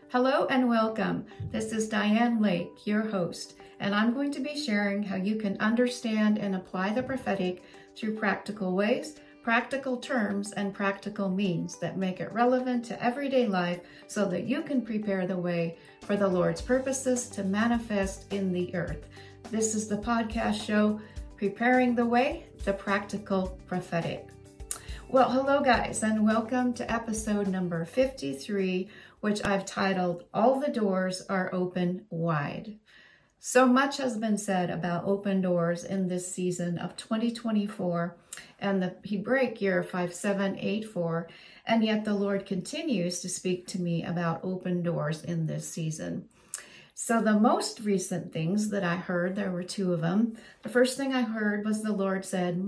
Hello and welcome. This is Diane Lake, your host, and I'm going to be sharing how you can understand and apply the prophetic through practical ways, practical terms, and practical means that make it relevant to everyday life so that you can prepare the way for the Lord's purposes to manifest in the earth. This is the podcast show, Preparing the Way, the Practical Prophetic. Well, hello guys, and welcome to episode number 53, which I've titled, All the Doors Are Open Wide. So much has been said about open doors in this season of 2024 and the Hebraic year 5784, and yet the Lord continues to speak to me about open doors in this season. So the most recent things that I heard, there were two of them. The first thing I heard was the Lord said,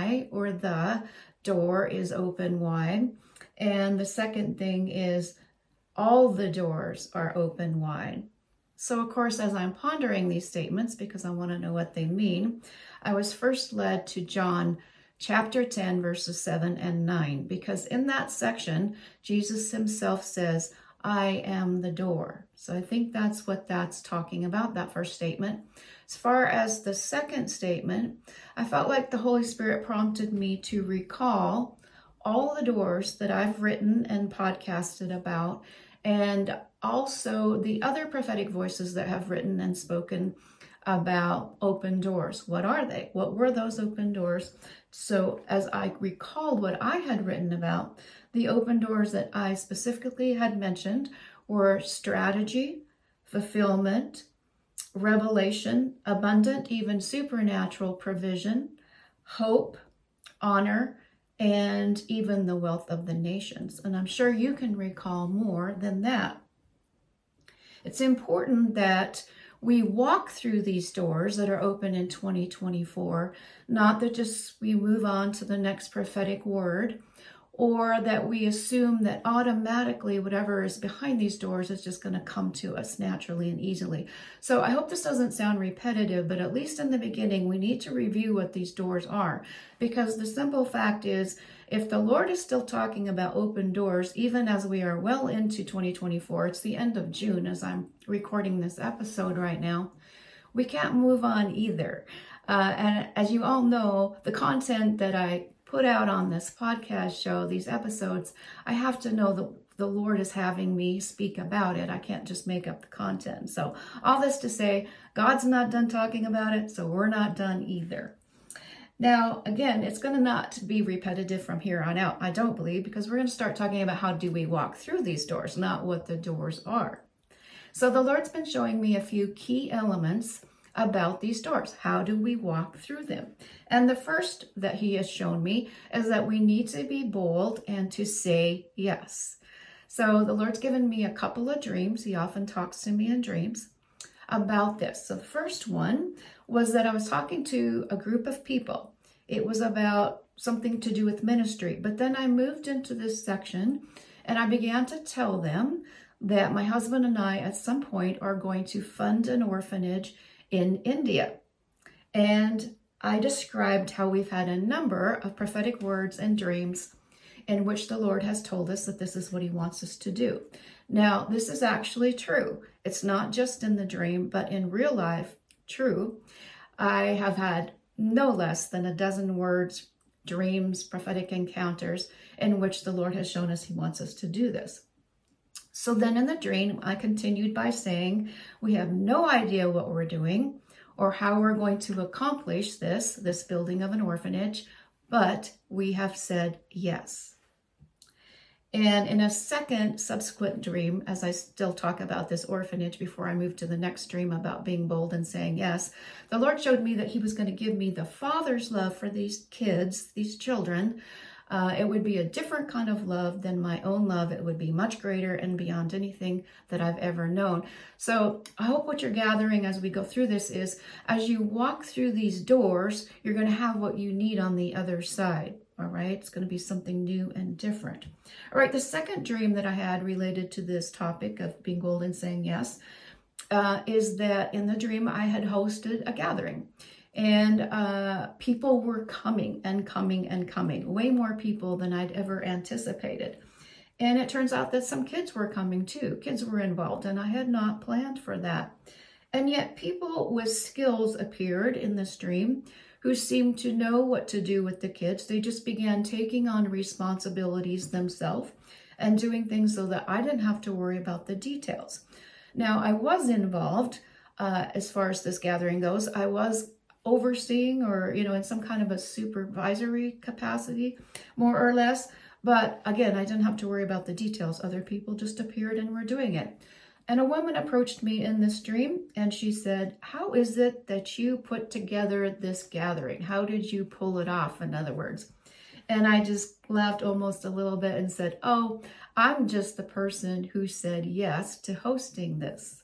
the door is open wide. And the second thing is, all the doors are open wide. So of course, as I'm pondering these statements, because I want to know what they mean, I was first led to John chapter 10, verses 7 and 9, because in that section, Jesus himself says, I am the door. So I think that's what that's talking about, that first statement. As far as the second statement, I felt like the Holy Spirit prompted me to recall all the doors that I've written and podcasted about, and also the other prophetic voices that have written and spoken about open doors. What are they? What were those open doors? So as I recalled what I had written about, the open doors that I specifically had mentioned were strategy, fulfillment, revelation, abundant, even supernatural provision, hope, honor, and even the wealth of the nations. And I'm sure you can recall more than that. It's important that we walk through these doors that are open in 2024, not that just we move on to the next prophetic word, or that we assume that automatically whatever is behind these doors is just going to come to us naturally and easily. So I hope this doesn't sound repetitive, but at least in the beginning, we need to review what these doors are, because the simple fact is, if the Lord is still talking about open doors, even as we are well into 2024, it's the end of June as I'm recording this episode right now, we can't move on either. And as you all know, the content that I put out on this podcast show, these episodes, I have to know that the Lord is having me speak about it. I can't just make up the content. So all this to say, God's not done talking about it, so we're not done either. Now, again, it's going to not be repetitive from here on out, I don't believe, because we're going to start talking about how do we walk through these doors, not what the doors are. So the Lord's been showing me a few key elements about these doors. How do we walk through them? And the first that he has shown me is that we need to be bold and to say yes. So the Lord's given me a couple of dreams. He often talks to me in dreams about this. So the first one was that I was talking to a group of people. It was about something to do with ministry. But then I moved into this section and I began to tell them that my husband and I at some point are going to fund an orphanage in India. And I described how we've had a number of prophetic words and dreams in which the Lord has told us that this is what he wants us to do. Now, this is actually true. It's not just in the dream, but in real life, true. I have had no less than a dozen words, dreams, prophetic encounters in which the Lord has shown us he wants us to do this. So then in the dream, I continued by saying, we have no idea what we're doing or how we're going to accomplish this building of an orphanage, but we have said yes. And in a second subsequent dream, as I still talk about this orphanage before I move to the next dream about being bold and saying yes, the Lord showed me that he was going to give me the Father's love for these kids, these children. It would be a different kind of love than my own love. It would be much greater and beyond anything that I've ever known. So I hope what you're gathering as we go through this is, as you walk through these doors, you're going to have what you need on the other side. All right, it's going to be something new and different. All right, the second dream that I had related to this topic of being bold and saying yes is that in the dream I had hosted a gathering. And people were coming and coming and coming, way more people than I'd ever anticipated. And it turns out that some kids were coming too. Kids were involved, and I had not planned for that. And yet people with skills appeared in this dream who seemed to know what to do with the kids. They just began taking on responsibilities themselves and doing things so that I didn't have to worry about the details. Now, I was involved as far as this gathering goes. I was overseeing or, in some kind of a supervisory capacity, more or less. But again, I didn't have to worry about the details. Other people just appeared and were doing it. And a woman approached me in this dream and she said, "How is it that you put together this gathering? How did you pull it off, in other words?" And I just laughed almost a little bit and said, "Oh, I'm just the person who said yes to hosting this."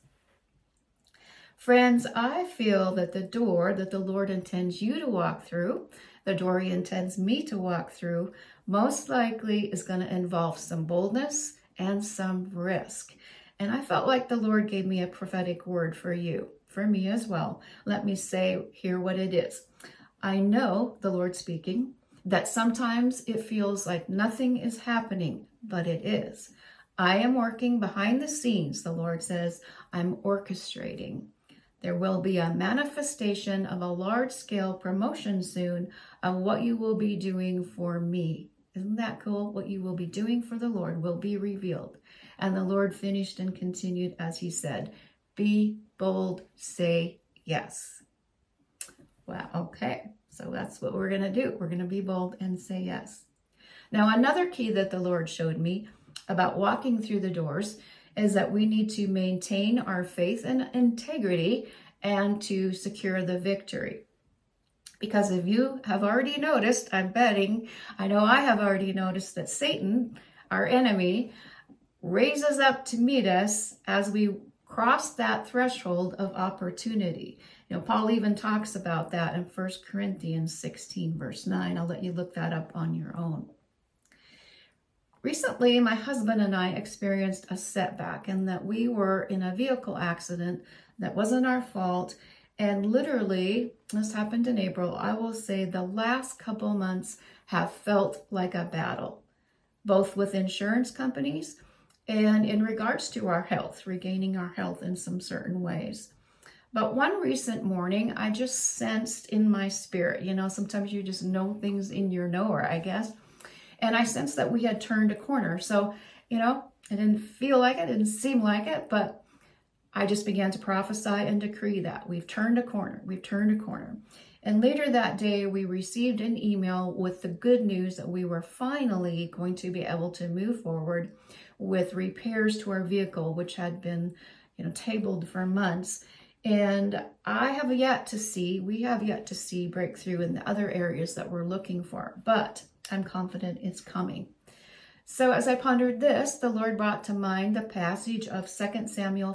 Friends, I feel that the door that the Lord intends you to walk through, the door He intends me to walk through, most likely is going to involve some boldness and some risk. And I felt like the Lord gave me a prophetic word for you, for me as well. Let me say here what it is. I know, the Lord speaking, that sometimes it feels like nothing is happening, but it is. I am working behind the scenes, the Lord says. I'm orchestrating. There will be a manifestation of a large-scale promotion soon of what you will be doing for me. Isn't that cool? What you will be doing for the Lord will be revealed. And the Lord finished and continued as He said, "Be bold, say yes." Well, okay. So that's what we're going to do. We're going to be bold and say yes. Now, another key that the Lord showed me about walking through the doors is that we need to maintain our faith and integrity and to secure the victory. Because if you have already noticed, I'm betting, I know I have already noticed that Satan, our enemy, raises up to meet us as we cross that threshold of opportunity. Paul even talks about that in 1 Corinthians 16, verse 9. I'll let you look that up on your own. Recently, my husband and I experienced a setback in that we were in a vehicle accident that wasn't our fault. And literally, this happened in April, I will say the last couple months have felt like a battle, both with insurance companies and in regards to our health, regaining our health in some certain ways. But one recent morning, I just sensed in my spirit, sometimes you just know things in your knower, I guess. And I sensed that we had turned a corner. So, it didn't feel like it, didn't seem like it, but I just began to prophesy and decree that we've turned a corner. We've turned a corner. And later that day, we received an email with the good news that we were finally going to be able to move forward with repairs to our vehicle, which had been, tabled for months. And we have yet to see breakthrough in the other areas that we're looking for, but I'm confident it's coming. So as I pondered this, the Lord brought to mind the passage of 2 Samuel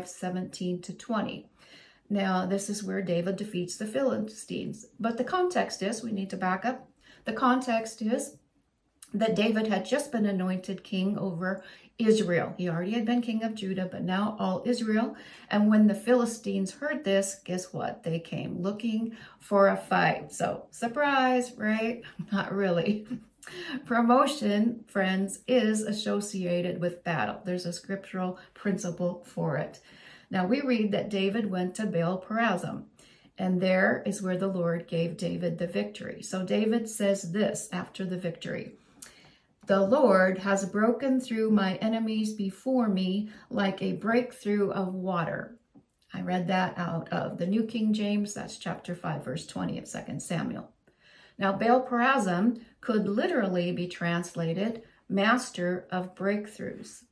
5:17-20. Now, this is where David defeats the Philistines. But the context is, we need to back up. The context is that David had just been anointed king over Israel. He already had been king of Judah, but now all Israel. And when the Philistines heard this, guess what? They came looking for a fight. So, surprise, right? Not really. Promotion, friends, is associated with battle. There's a scriptural principle for it. Now, we read that David went to Baal Perazim, and there is where the Lord gave David the victory. So David says this after the victory: "The Lord has broken through my enemies before me like a breakthrough of water." I read that out of the New King James. That's chapter 5, verse 20 of 2 Samuel. Now, Baal Perazim could literally be translated master of breakthroughs.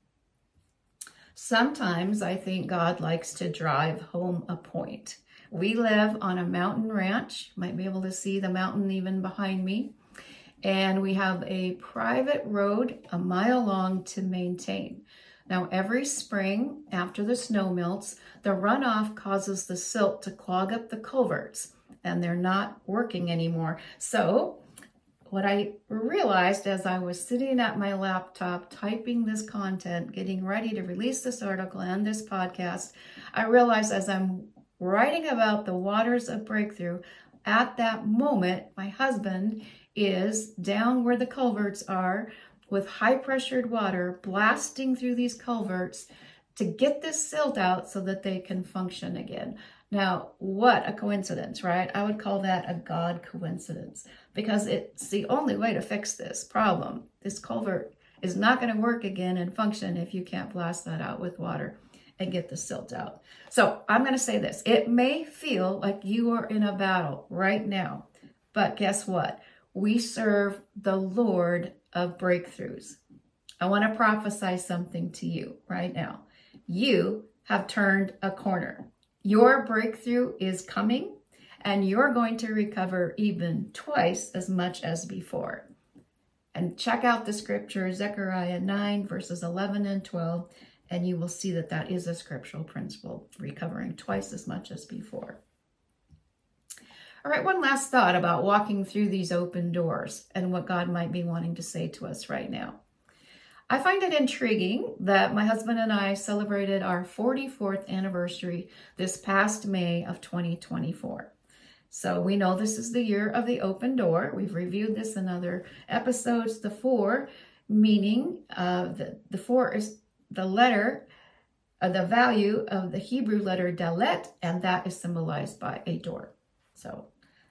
Sometimes I think God likes to drive home a point. We live on a mountain ranch. You might be able to see the mountain even behind me. And we have a private road a mile long to maintain. Now, every spring after the snow melts, the runoff causes the silt to clog up the culverts, and they're not working anymore. So what I realized as I was sitting at my laptop, typing this content, getting ready to release this article and this podcast, I realized as I'm writing about the waters of breakthrough, at that moment, my husband is down where the culverts are, with high pressured water blasting through these culverts to get this silt out so that they can function again. Now, what a coincidence, right? I would call that a God coincidence, because it's the only way to fix this problem. This culvert is not going to work again and function if you can't blast that out with water and get the silt out. So I'm going to say this. It may feel like you are in a battle right now, but guess what? We serve the Lord of breakthroughs. I want to prophesy something to you right now. You have turned a corner. Your breakthrough is coming, and you're going to recover even twice as much as before. And check out the scripture, Zechariah 9, verses 11 and 12, and you will see that that is a scriptural principle, recovering twice as much as before. All right, one last thought about walking through these open doors and what God might be wanting to say to us right now. I find it intriguing that my husband and I celebrated our 44th anniversary this past May of 2024. So we know this is the year of the open door. We've reviewed this in other episodes. The 4 meaning the 4 is the letter, the value of the Hebrew letter dalet, and that is symbolized by a door. So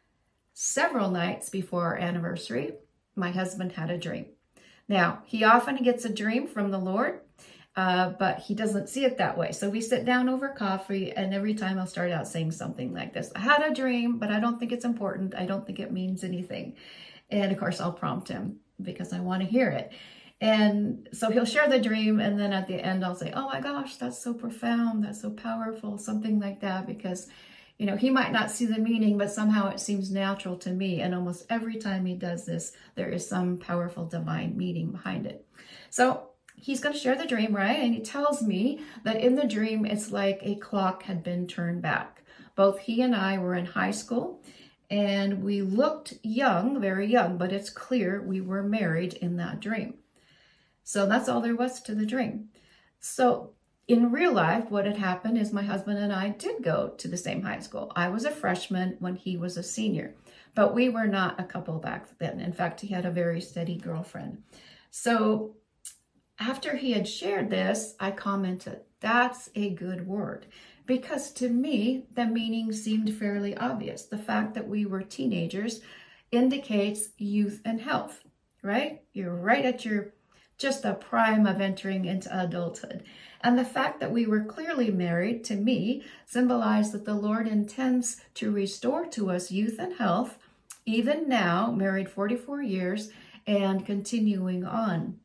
several nights before our anniversary, my husband had a dream. Now, he often gets a dream from the Lord, but he doesn't see it that way. So we sit down over coffee, and every time I'll start out saying something like this. I had a dream, but I don't think it's important. I don't think it means anything. And of course, I'll prompt him because I want to hear it. And so he'll share the dream, and then at the end, I'll say, oh my gosh, that's so profound. That's so powerful, something like that, because he might not see the meaning, but somehow it seems natural to me. And almost every time he does this, there is some powerful divine meaning behind it. So he's going to share the dream, right? And he tells me that in the dream, it's like a clock had been turned back. Both he and I were in high school, and we looked young, very young, but it's clear we were married in that dream. So that's all there was to the dream. So in real life, what had happened is my husband and I did go to the same high school. I was a freshman when he was a senior, but we were not a couple back then. In fact, he had a very steady girlfriend. So after he had shared this, I commented, that's a good word, because to me, the meaning seemed fairly obvious. The fact that we were teenagers indicates youth and health, right? You're right at just the prime of entering into adulthood. And the fact that we were clearly married, to me, symbolized that the Lord intends to restore to us youth and health, even now, married 44 years, and continuing on.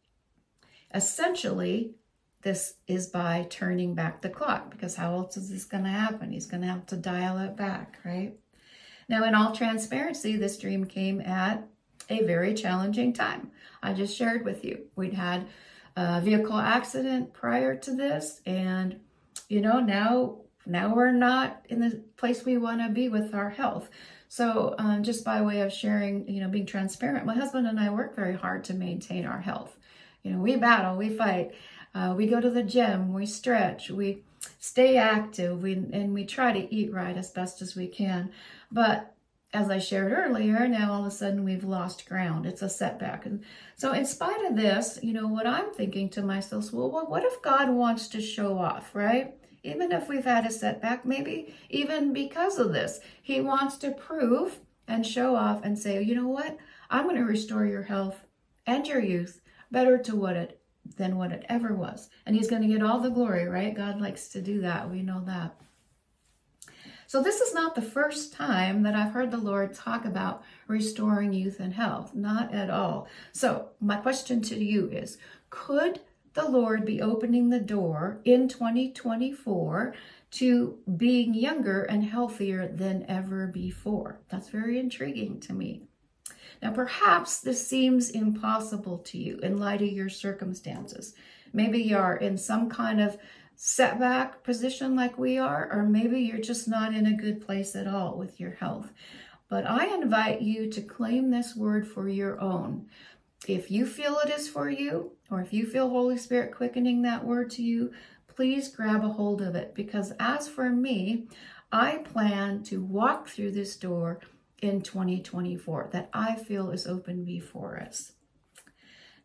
Essentially, this is by turning back the clock, because how else is this going to happen? He's going to have to dial it back, right? Now, in all transparency, this dream came at a very challenging time. I just shared with you. We'd had a vehicle accident prior to this, and now we're not in the place we want to be with our health. So just by way of sharing, being transparent, my husband and I work very hard to maintain our health. We battle, we fight, we go to the gym, we stretch, we stay active, and we try to eat right as best as we can. But as I shared earlier, now all of a sudden we've lost ground. It's a setback. And so in spite of this, what I'm thinking to myself is, well, what if God wants to show off, right? Even if we've had a setback, maybe even because of this, he wants to prove and show off and say, you know what? I'm going to restore your health and your youth better than what it ever was. And he's going to get all the glory, right? God likes to do that. We know that. So this is not the first time that I've heard the Lord talk about restoring youth and health. Not at all. So my question to you is, could the Lord be opening the door in 2024 to being younger and healthier than ever before? That's very intriguing to me. Now, perhaps this seems impossible to you in light of your circumstances. Maybe you are in some kind of setback position like we are, or maybe you're just not in a good place at all with your health. But I invite you to claim this word for your own. If you feel it is for you, or if you feel Holy Spirit quickening that word to you, please grab a hold of it. Because as for me, I plan to walk through this door in 2024 that I feel is open before us.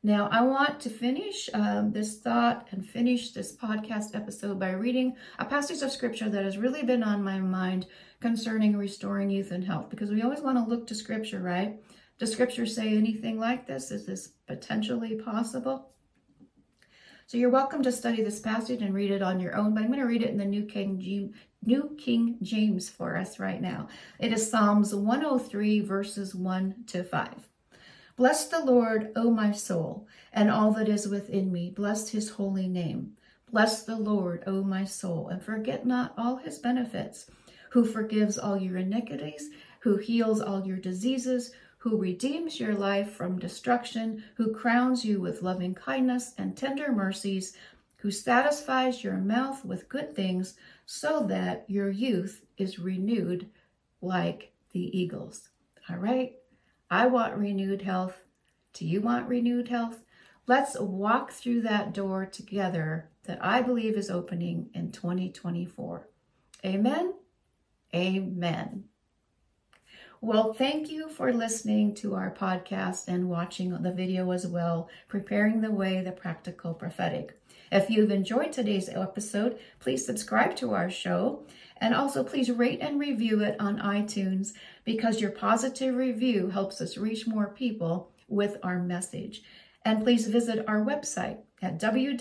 Now, I want to finish this thought and finish this podcast episode by reading a passage of scripture that has really been on my mind concerning restoring youth and health, because we always want to look to scripture, right? Does scripture say anything like this? Is this potentially possible? So you're welcome to study this passage and read it on your own, but I'm going to read it in the New King James for us right now. It is Psalms 103, verses 1-5. Bless the Lord, O my soul, and all that is within me. Bless his holy name. Bless the Lord, O my soul, and forget not all his benefits, who forgives all your iniquities, who heals all your diseases, who redeems your life from destruction, who crowns you with loving kindness and tender mercies, who satisfies your mouth with good things, so that your youth is renewed like the eagles. All right? I want renewed health. Do you want renewed health? Let's walk through that door together that I believe is opening in 2024. Amen? Amen. Well, thank you for listening to our podcast and watching the video as well, Preparing the Way, the Practical Prophetic. If you've enjoyed today's episode, please subscribe to our show, and also please rate and review it on iTunes, because your positive review helps us reach more people with our message. And please visit our website at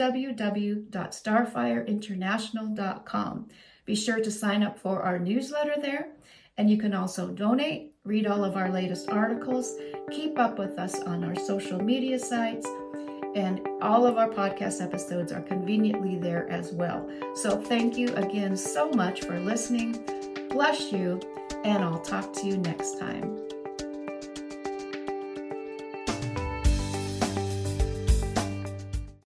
www.starfireinternational.com. Be sure to sign up for our newsletter there, and you can also donate, read all of our latest articles, keep up with us on our social media sites, and all of our podcast episodes are conveniently there as well. So thank you again so much for listening. Bless you, and I'll talk to you next time.